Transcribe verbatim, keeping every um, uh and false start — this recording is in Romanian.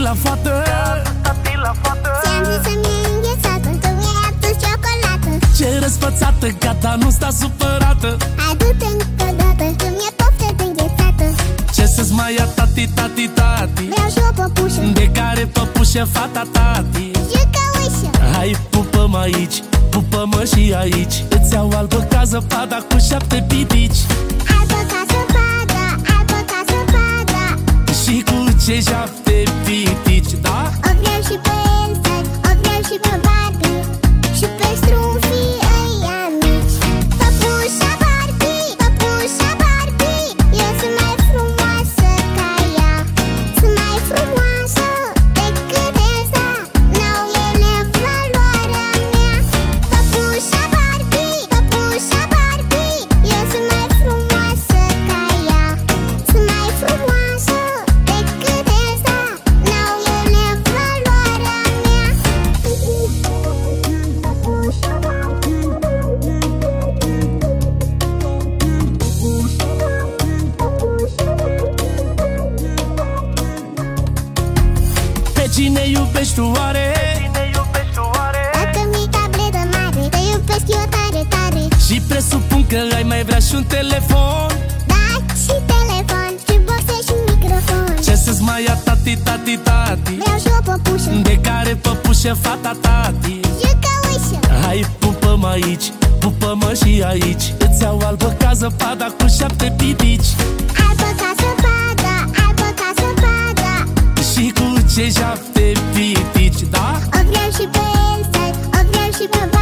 la fată. Ți-am zis să-mi iei înghețată, tu mi-ai adus ciocolată. Ce răsfățată, gata, nu sta supărată. Adu-te încă o dată, că mi-e poftă de înghețată. Ce să-ți mai ia tati, tati, tati? Vreau și o păpușă, De care păpușe fata tati? jucă ușă. Hai, pupă-mă aici, pupă-mă și aici. Îți iau albă ca zăpada cu șapte pitici. Albă ca zăpada, albă ca zăpada. Și cu ce șapte pitici, da? O vreau și pe Elsa, o vreau și pe Barbie, și pe strunfii ăia mici. Păpușa Barbie, păpușa Barbie, eu sunt mai frumoasă ca ea. Sunt mai frumoasă decât Elsa, n-au ele valoarea mea. Păpușa Barbie, păpușa Barbie, eu sunt mai frumoasă ca ea. Sunt mai frumoasă decât Elsa, n-au ele valoarea mea. Pe cine iubești tu oare? Dacă mi-i tabletă mare, te iubesc eu tare, tare. Și presupun că ai mai vrea și un telefon. Da, și telefon, și boxe și microfon. Ce să-ți mai ia tati, tati, tati? Vreau și o păpușă, De care păpușe fata tati? jucă ușă. Hai, pupă-mă aici, pupă-mă și aici. Îți iau albă ca zăpada cu șapte pitici. Albă ca zăpada, albă ca zăpada. Și cu ce șapte pitici, da? O vreau și pe Elsa, o vreau și pe